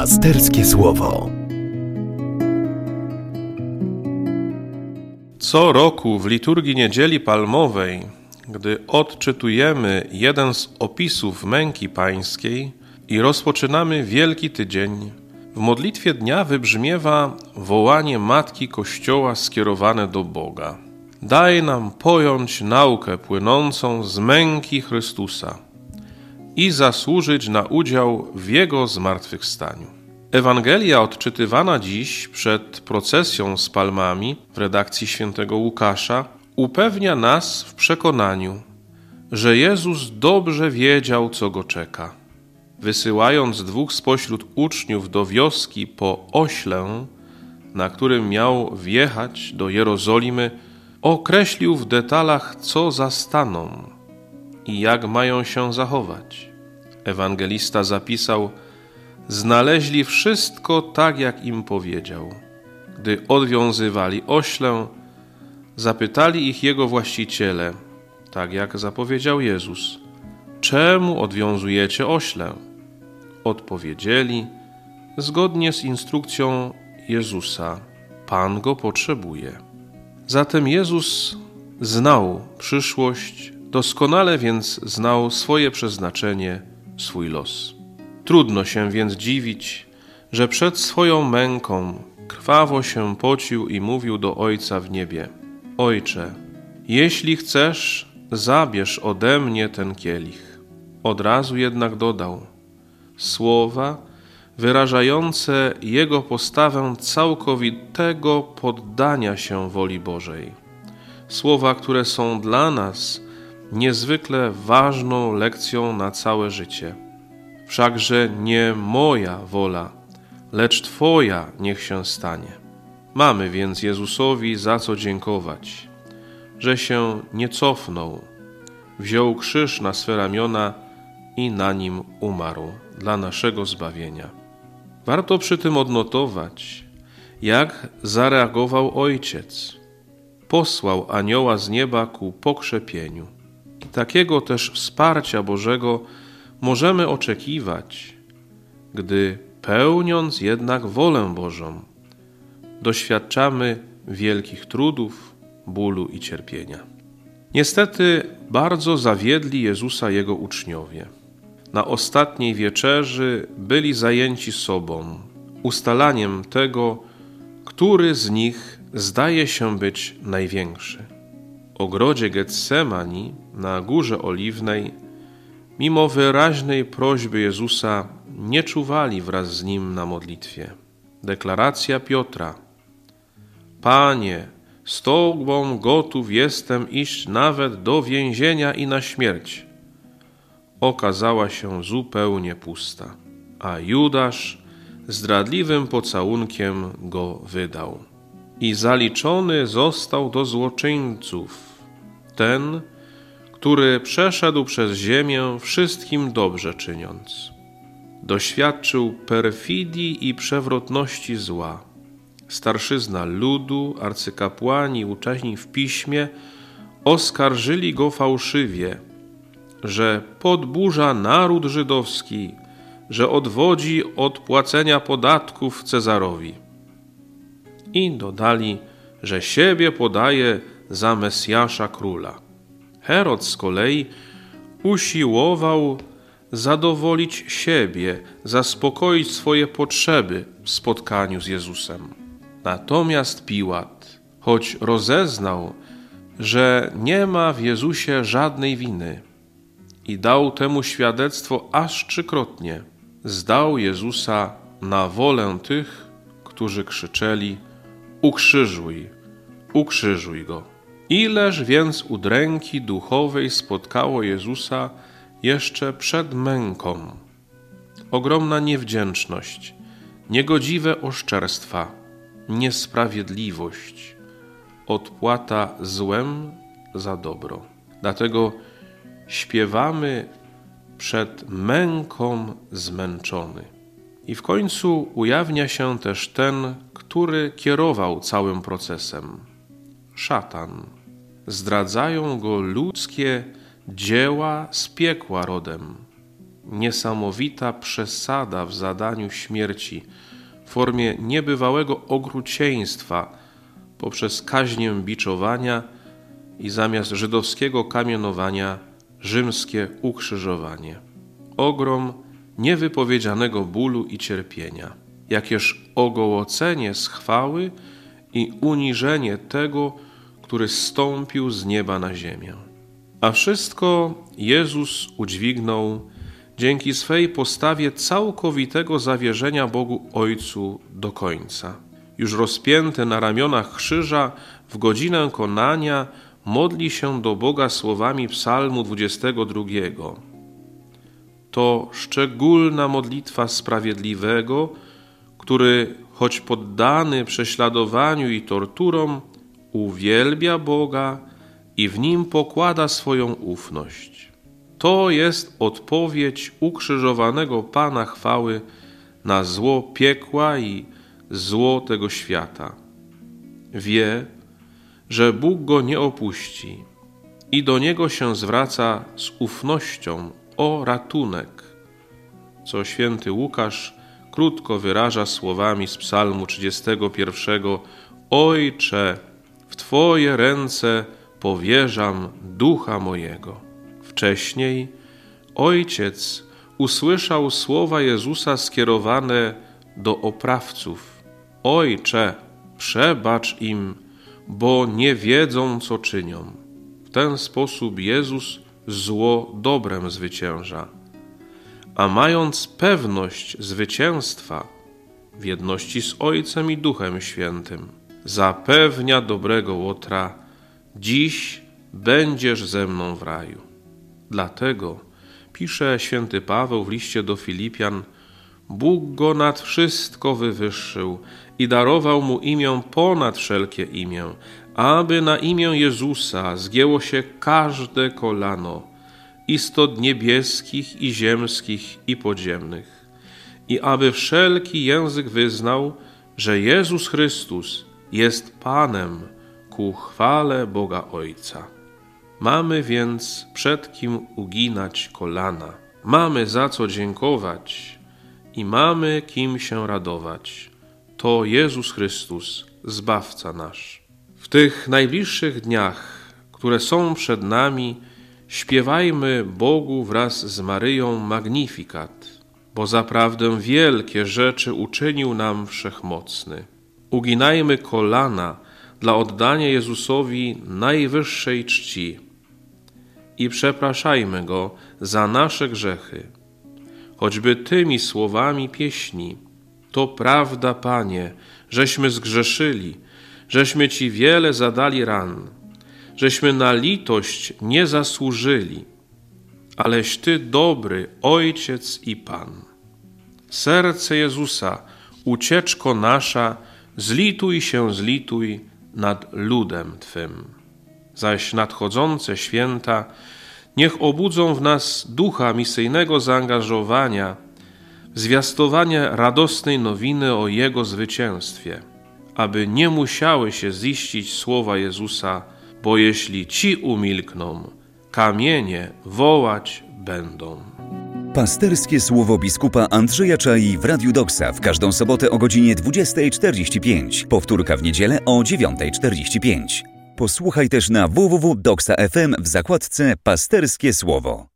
Pasterskie Słowo. Co roku w liturgii Niedzieli Palmowej, gdy odczytujemy jeden z opisów męki pańskiej i rozpoczynamy Wielki Tydzień, w modlitwie dnia wybrzmiewa wołanie Matki Kościoła skierowane do Boga. Daj nam pojąć naukę płynącą z męki Chrystusa i zasłużyć na udział w Jego zmartwychwstaniu. Ewangelia odczytywana dziś przed procesją z palmami w redakcji świętego Łukasza upewnia nas w przekonaniu, że Jezus dobrze wiedział, co Go czeka. Wysyłając 2 spośród uczniów do wioski po ośle, na którym miał wjechać do Jerozolimy, określił w detalach, co zastaną i jak mają się zachować. Ewangelista zapisał: znaleźli wszystko tak, jak im powiedział. Gdy odwiązywali oślę, zapytali ich jego właściciele, tak jak zapowiedział Jezus: czemu odwiązujecie oślę? Odpowiedzieli: zgodnie z instrukcją Jezusa, Pan go potrzebuje. Zatem Jezus znał przyszłość, doskonale więc znał swoje przeznaczenie, swój los. Trudno się więc dziwić, że przed swoją męką krwawo się pocił i mówił do Ojca w niebie: Ojcze, jeśli chcesz, zabierz ode mnie ten kielich. Od razu jednak dodał słowa wyrażające Jego postawę całkowitego poddania się woli Bożej. Słowa, które są dla nas niezwykle ważną lekcją na całe życie. Wszakże nie moja wola, lecz Twoja niech się stanie. Mamy więc Jezusowi za co dziękować, że się nie cofnął, wziął krzyż na swe ramiona i na nim umarł dla naszego zbawienia. Warto przy tym odnotować, jak zareagował Ojciec. Posłał anioła z nieba ku pokrzepieniu. I takiego też wsparcia Bożego możemy oczekiwać, gdy pełniąc jednak wolę Bożą, doświadczamy wielkich trudów, bólu i cierpienia. Niestety bardzo zawiedli Jezusa Jego uczniowie. Na ostatniej wieczerzy byli zajęci sobą, ustalaniem tego, który z nich zdaje się być największy. W ogrodzie Getsemani na Górze Oliwnej, mimo wyraźnej prośby Jezusa, nie czuwali wraz z Nim na modlitwie. Deklaracja Piotra: Panie, z Tobą gotów jestem iść nawet do więzienia i na śmierć, okazała się zupełnie pusta, a Judasz zdradliwym pocałunkiem go wydał. I zaliczony został do złoczyńców ten, który przeszedł przez ziemię wszystkim dobrze czyniąc. Doświadczył perfidii i przewrotności zła. Starszyzna ludu, arcykapłani, uczeni w piśmie oskarżyli go fałszywie, że podburza naród żydowski, że odwodzi od płacenia podatków Cezarowi. I dodali, że siebie podaje za Mesjasza króla. Herod z kolei usiłował zadowolić siebie, zaspokoić swoje potrzeby w spotkaniu z Jezusem. Natomiast Piłat, choć rozeznał, że nie ma w Jezusie żadnej winy i dał temu świadectwo aż 3-krotnie, zdał Jezusa na wolę tych, którzy krzyczeli: ukrzyżuj, ukrzyżuj Go. Ileż więc udręki duchowej spotkało Jezusa jeszcze przed męką. Ogromna niewdzięczność, niegodziwe oszczerstwa, niesprawiedliwość, odpłata złem za dobro. Dlatego śpiewamy przed męką zmęczony. I w końcu ujawnia się też ten, który kierował całym procesem. Szatan. Zdradzają go ludzkie dzieła z piekła rodem. niesamowita przesada w zadaniu śmierci w formie niebywałego okrucieństwa poprzez kaźnię biczowania i zamiast żydowskiego kamienowania rzymskie ukrzyżowanie. Ogrom niewypowiedzianego bólu i cierpienia, jakież ogołocenie z chwały i uniżenie tego, który zstąpił z nieba na ziemię. A wszystko Jezus udźwignął dzięki swej postawie całkowitego zawierzenia Bogu Ojcu do końca. Już rozpięty na ramionach krzyża w godzinę konania modli się do Boga słowami psalmu 22. To szczególna modlitwa sprawiedliwego, który, choć poddany prześladowaniu i torturom, uwielbia Boga i w Nim pokłada swoją ufność. To jest odpowiedź ukrzyżowanego Pana chwały na zło piekła i zło tego świata. Wie, że Bóg go nie opuści i do Niego się zwraca z ufnością o ratunek, co święty Łukasz krótko wyraża słowami z psalmu 31. Ojcze, w Twoje ręce powierzam ducha mojego. Wcześniej Ojciec usłyszał słowa Jezusa skierowane do oprawców. Ojcze, przebacz im, bo nie wiedzą, co czynią. W ten sposób Jezus zło dobrem zwycięża. A mając pewność zwycięstwa w jedności z Ojcem i Duchem Świętym, zapewnia dobrego Łotra: dziś będziesz ze mną w raju. Dlatego pisze święty Paweł w liście do Filipian: Bóg go nad wszystko wywyższył i darował mu imię ponad wszelkie imię, aby na imię Jezusa zgięło się każde kolano, istot niebieskich i ziemskich i podziemnych, i aby wszelki język wyznał, że Jezus Chrystus jest Panem ku chwale Boga Ojca. Mamy więc przed kim uginać kolana, mamy za co dziękować i mamy kim się radować. To Jezus Chrystus, Zbawca nasz. W tych najbliższych dniach, które są przed nami, śpiewajmy Bogu wraz z Maryją Magnifikat, bo zaprawdę wielkie rzeczy uczynił nam Wszechmocny. Uginajmy kolana dla oddania Jezusowi najwyższej czci i przepraszajmy Go za nasze grzechy, choćby tymi słowami pieśni: to prawda, Panie, żeśmy zgrzeszyli, żeśmy Ci wiele zadali ran, żeśmy na litość nie zasłużyli, aleś Ty dobry Ojciec i Pan. Serce Jezusa, ucieczko nasza, zlituj nad ludem Twym. Zaś nadchodzące święta niech obudzą w nas ducha misyjnego zaangażowania, w zwiastowanie radosnej nowiny o Jego zwycięstwie, aby nie musiały się ziścić słowa Jezusa, bo jeśli ci umilkną, kamienie wołać będą. Pasterskie słowo biskupa Andrzeja Czai w Radiu Doksa w każdą sobotę o godzinie 20:45. Powtórka w niedzielę o 9:45. Posłuchaj też na www.doksa.fm w zakładce Pasterskie Słowo.